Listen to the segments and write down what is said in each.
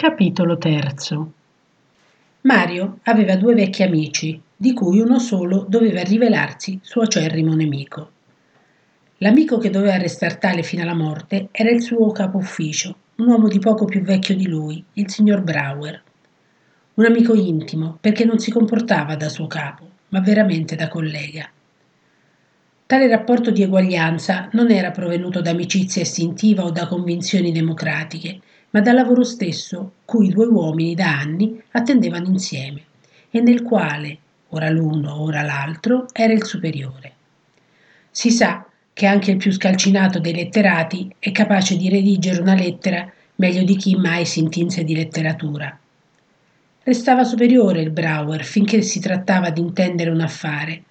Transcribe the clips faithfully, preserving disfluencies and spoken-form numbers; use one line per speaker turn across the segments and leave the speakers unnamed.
Capitolo terzo.
Mario aveva due vecchi amici, di cui uno solo doveva rivelarsi suo acerrimo nemico. L'amico che doveva restar tale fino alla morte era il suo capo ufficio, un uomo di poco più vecchio di lui, il signor Brower. Un amico intimo, perché non si comportava da suo capo, ma veramente da collega. Tale rapporto di eguaglianza non era provenuto da amicizia istintiva o da convinzioni democratiche, ma dal lavoro stesso cui i due uomini da anni attendevano insieme e nel quale, ora l'uno, ora l'altro, era il superiore. Si sa che anche il più scalcinato dei letterati è capace di redigere una lettera meglio di chi mai si intinse di letteratura. Restava superiore il Brower finché si trattava di intendere un affare,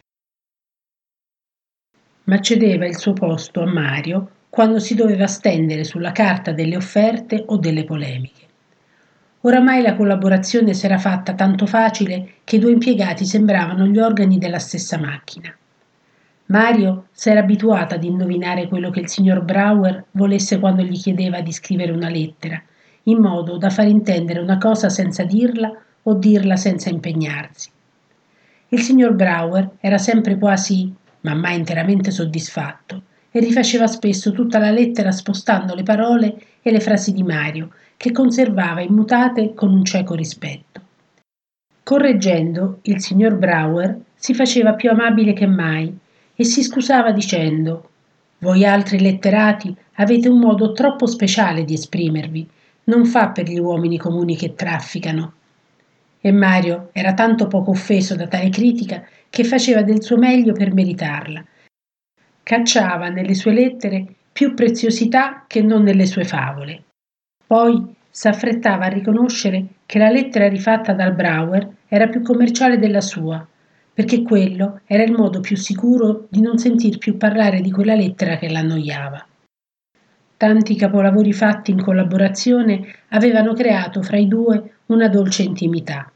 ma cedeva il suo posto a Mario quando si doveva stendere sulla carta delle offerte o delle polemiche. Oramai la collaborazione s'era fatta tanto facile che i due impiegati sembravano gli organi della stessa macchina. Mario s'era abituato ad indovinare quello che il signor Brower volesse quando gli chiedeva di scrivere una lettera, in modo da far intendere una cosa senza dirla o dirla senza impegnarsi. Il signor Brower era sempre quasi, ma mai interamente soddisfatto, e rifaceva spesso tutta la lettera spostando le parole e le frasi di Mario, che conservava immutate con un cieco rispetto. Correggendo, il signor Brower si faceva più amabile che mai e si scusava dicendo: «Voi altri letterati avete un modo troppo speciale di esprimervi, non fa per gli uomini comuni che trafficano». E Mario era tanto poco offeso da tale critica che faceva del suo meglio per meritarla. Cacciava nelle sue lettere più preziosità che non nelle sue favole. Poi s'affrettava a riconoscere che la lettera rifatta dal Brower era più commerciale della sua, perché quello era il modo più sicuro di non sentir più parlare di quella lettera che l'annoiava. Tanti capolavori fatti in collaborazione avevano creato fra i due una dolce intimità.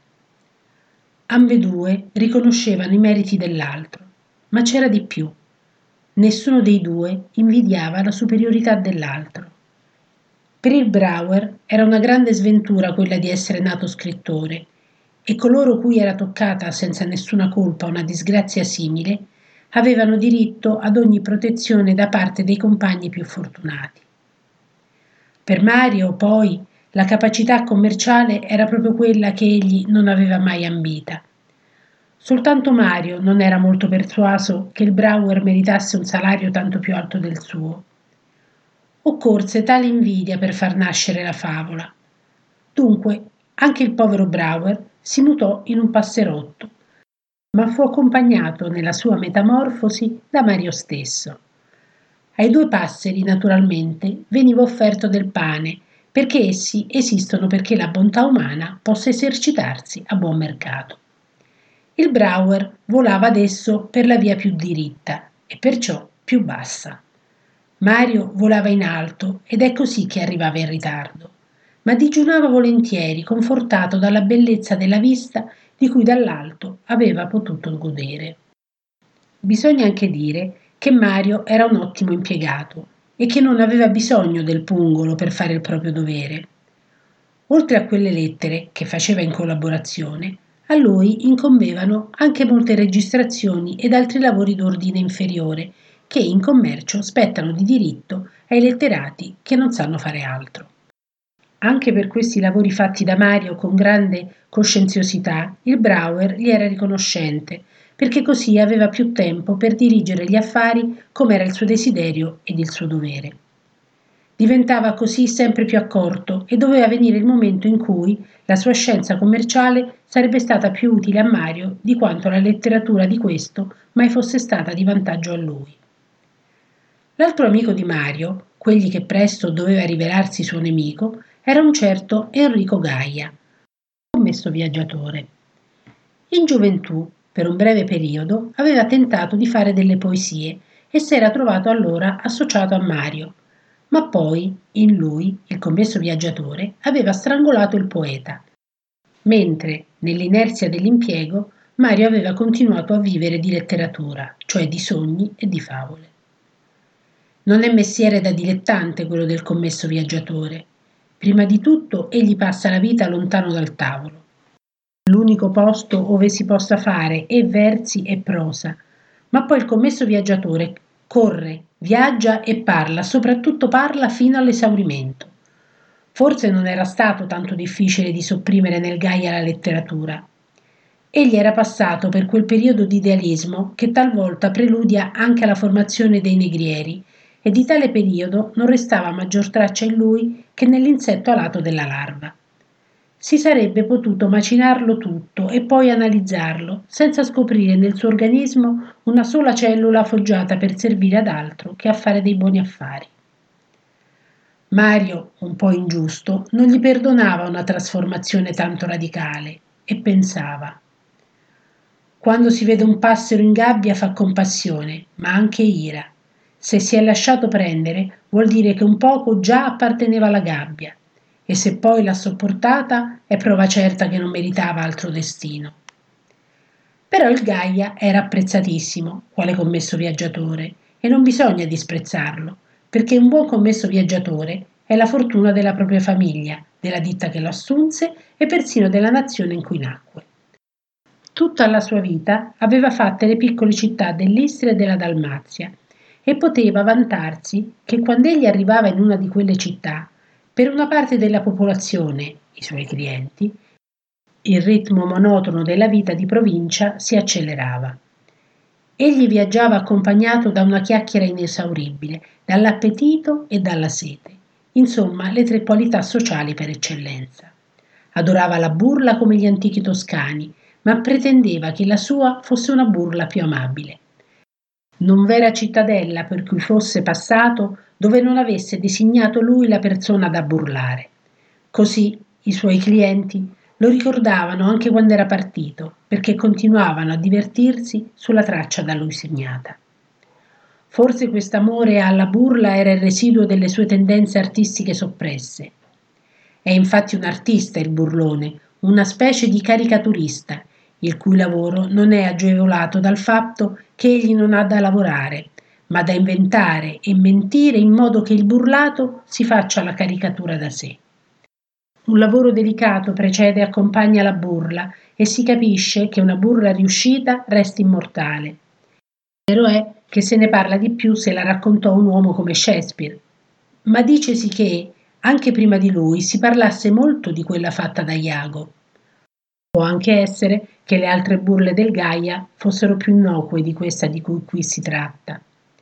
Ambedue riconoscevano i meriti dell'altro, ma c'era di più. Nessuno dei due invidiava la superiorità dell'altro. Per il Brower era una grande sventura quella di essere nato scrittore, e coloro cui era toccata senza nessuna colpa una disgrazia simile avevano diritto ad ogni protezione da parte dei compagni più fortunati. Per Mario, poi, la capacità commerciale era proprio quella che egli non aveva mai ambita. Soltanto Mario non era molto persuaso che il Brower meritasse un salario tanto più alto del suo. Occorse tale invidia per far nascere la favola. Dunque, anche il povero Brower si mutò in un passerotto, ma fu accompagnato nella sua metamorfosi da Mario stesso. Ai due passeri, naturalmente, veniva offerto del pane, perché essi esistono perché la bontà umana possa esercitarsi a buon mercato. Il Brower volava adesso per la via più diritta e perciò più bassa. Mario volava in alto ed è così che arrivava in ritardo, ma digiunava volentieri, confortato dalla bellezza della vista di cui dall'alto aveva potuto godere. Bisogna anche dire che Mario era un ottimo impiegato e che non aveva bisogno del pungolo per fare il proprio dovere. Oltre a quelle lettere che faceva in collaborazione, a lui incombevano anche molte registrazioni ed altri lavori d'ordine inferiore che in commercio spettano di diritto ai letterati che non sanno fare altro. Anche per questi lavori fatti da Mario con grande coscienziosità, il Brower gli era riconoscente, perché così aveva più tempo per dirigere gli affari come era il suo desiderio ed il suo dovere. Diventava così sempre più accorto e doveva venire il momento in cui la sua scienza commerciale sarebbe stata più utile a Mario di quanto la letteratura di questo mai fosse stata di vantaggio a lui. L'altro amico di Mario, quegli che presto doveva rivelarsi suo nemico, era un certo Enrico Gaia, commesso viaggiatore. In gioventù, per un breve periodo, aveva tentato di fare delle poesie e s'era trovato allora associato a Mario, ma poi in lui, il commesso viaggiatore, aveva strangolato il poeta, mentre nell'inerzia dell'impiego Mario aveva continuato a vivere di letteratura, cioè di sogni e di favole. Non è mestiere da dilettante quello del commesso viaggiatore. Prima di tutto egli passa la vita lontano dal tavolo, l'unico posto ove si possa fare e versi e prosa, ma poi il commesso viaggiatore corre, viaggia e parla, soprattutto parla fino all'esaurimento. Forse non era stato tanto difficile di sopprimere nel Gaia la letteratura. Egli era passato per quel periodo di idealismo che talvolta preludia anche alla formazione dei negrieri, e di tale periodo non restava maggior traccia in lui che nell'insetto alato della larva. Si sarebbe potuto macinarlo tutto e poi analizzarlo, senza scoprire nel suo organismo una sola cellula foggiata per servire ad altro che a fare dei buoni affari. Mario, un po' ingiusto, non gli perdonava una trasformazione tanto radicale e pensava: quando si vede un passero in gabbia fa compassione, ma anche ira. Se si è lasciato prendere, vuol dire che un poco già apparteneva alla gabbia, e se poi l'ha sopportata è prova certa che non meritava altro destino. Però il Gaia era apprezzatissimo, quale commesso viaggiatore, e non bisogna disprezzarlo, perché un buon commesso viaggiatore è la fortuna della propria famiglia, della ditta che lo assunse e persino della nazione in cui nacque. Tutta la sua vita aveva fatte le piccole città dell'Istria e della Dalmazia e poteva vantarsi che quando egli arrivava in una di quelle città, per una parte della popolazione, i suoi clienti, il ritmo monotono della vita di provincia si accelerava. Egli viaggiava accompagnato da una chiacchiera inesauribile, dall'appetito e dalla sete, insomma le tre qualità sociali per eccellenza. Adorava la burla come gli antichi toscani, ma pretendeva che la sua fosse una burla più amabile. Non v'era cittadella per cui fosse passato dove non avesse designato lui la persona da burlare. Così i suoi clienti lo ricordavano anche quando era partito, perché continuavano a divertirsi sulla traccia da lui segnata. Forse quest'amore alla burla era il residuo delle sue tendenze artistiche soppresse. È infatti un artista il burlone, una specie di caricaturista, il cui lavoro non è agevolato dal fatto che egli non ha da lavorare, ma da inventare e mentire in modo che il burlato si faccia la caricatura da sé. Un lavoro delicato precede e accompagna la burla e si capisce che una burla riuscita resta immortale. Vero è che se ne parla di più se la raccontò un uomo come Shakespeare, ma dicesi che, anche prima di lui, si parlasse molto di quella fatta da Iago. Può anche essere che le altre burle del Gaia fossero più innocue di questa di cui qui si tratta.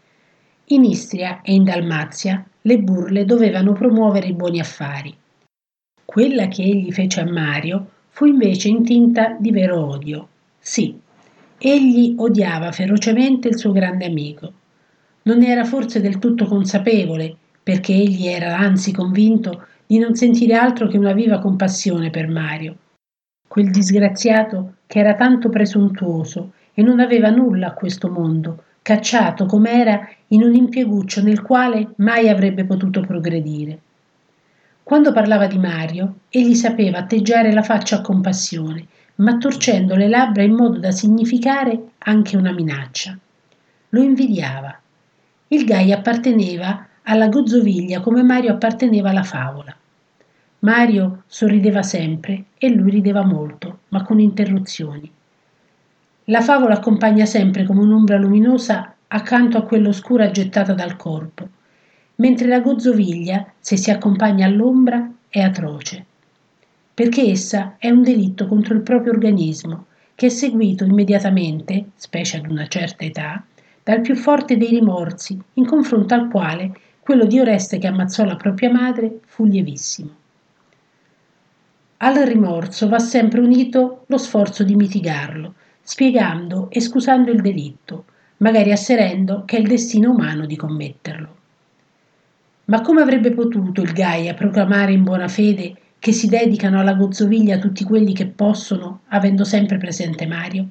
In Istria e in Dalmazia le burle dovevano promuovere i buoni affari. Quella che egli fece a Mario fu invece intinta di vero odio. Sì, egli odiava ferocemente il suo grande amico. Non ne era forse del tutto consapevole, perché egli era anzi convinto di non sentire altro che una viva compassione per Mario, quel disgraziato che era tanto presuntuoso e non aveva nulla a questo mondo, cacciato com'era in un impieguccio nel quale mai avrebbe potuto progredire. Quando parlava di Mario, egli sapeva atteggiare la faccia a compassione, ma torcendo le labbra in modo da significare anche una minaccia. Lo invidiava. Il Gaia apparteneva alla gozzoviglia come Mario apparteneva alla favola. Mario sorrideva sempre e lui rideva molto, ma con interruzioni. La favola accompagna sempre come un'ombra luminosa accanto a quella oscura gettata dal corpo, mentre la gozzoviglia, se si accompagna all'ombra, è atroce, perché essa è un delitto contro il proprio organismo, che è seguito immediatamente, specie ad una certa età, dal più forte dei rimorsi, in confronto al quale quello di Oreste che ammazzò la propria madre fu lievissimo. Al rimorso va sempre unito lo sforzo di mitigarlo, spiegando e scusando il delitto, magari asserendo che è il destino umano di commetterlo. Ma come avrebbe potuto il Gaia proclamare in buona fede che si dedicano alla gozzoviglia tutti quelli che possono, avendo sempre presente Mario?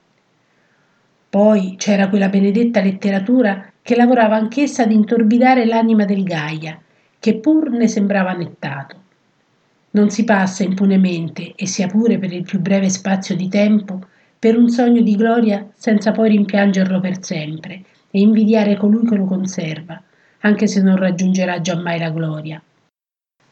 Poi c'era quella benedetta letteratura che lavorava anch'essa ad intorbidare l'anima del Gaia, che pur ne sembrava nettato. Non si passa impunemente, e sia pure per il più breve spazio di tempo, per un sogno di gloria senza poi rimpiangerlo per sempre e invidiare colui che lo conserva, anche se non raggiungerà giammai la gloria.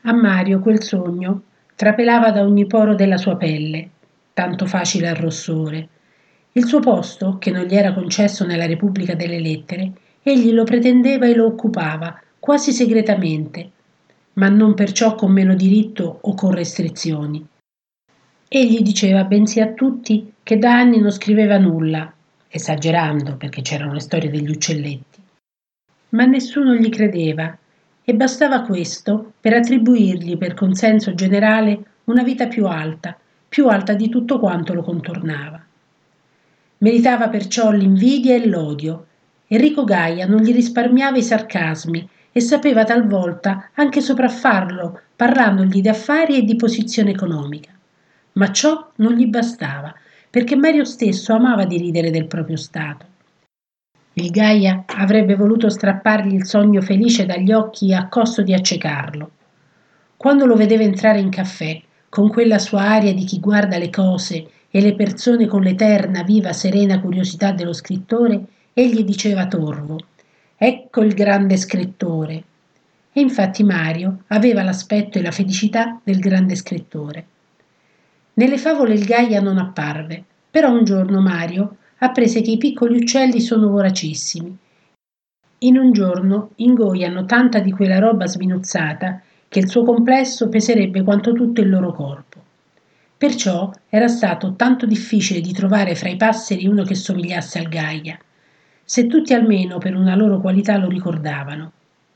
A Mario quel sogno trapelava da ogni poro della sua pelle, tanto facile al rossore. Il suo posto, che non gli era concesso nella Repubblica delle Lettere, egli lo pretendeva e lo occupava, quasi segretamente, ma non perciò con meno diritto o con restrizioni. Egli diceva bensì a tutti che da anni non scriveva nulla, esagerando perché c'erano le storie degli uccelletti, ma nessuno gli credeva e bastava questo per attribuirgli per consenso generale una vita più alta, più alta di tutto quanto lo contornava. Meritava perciò l'invidia e l'odio. Enrico Gaia non gli risparmiava i sarcasmi e sapeva talvolta anche sopraffarlo parlandogli di affari e di posizione economica. Ma ciò non gli bastava, perché Mario stesso amava di ridere del proprio stato. Il Gaia avrebbe voluto strappargli il sogno felice dagli occhi a costo di accecarlo. Quando lo vedeva entrare in caffè, con quella sua aria di chi guarda le cose e le persone con l'eterna, viva, serena curiosità dello scrittore, egli diceva torvo: «Ecco il grande scrittore!» E infatti Mario aveva l'aspetto e la felicità del grande scrittore. Nelle favole il Gaia non apparve, però un giorno Mario apprese che i piccoli uccelli sono voracissimi. In un giorno ingoiano tanta di quella roba sminuzzata che il suo complesso peserebbe quanto tutto il loro corpo. Perciò era stato tanto difficile di trovare fra i passeri uno che somigliasse al Gaia, se tutti almeno per una loro qualità lo ricordavano.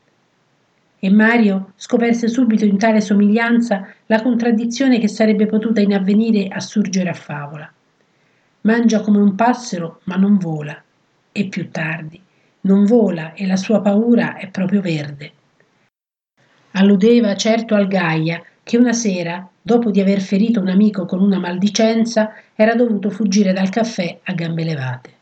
E Mario scoperse subito in tale somiglianza la contraddizione che sarebbe potuta in avvenire assurgere a favola. Mangia come un passero, ma non vola. E più tardi, non vola e la sua paura è proprio verde. Alludeva certo al Gaia che una sera, dopo di aver ferito un amico con una maldicenza, era dovuto fuggire dal caffè a gambe levate.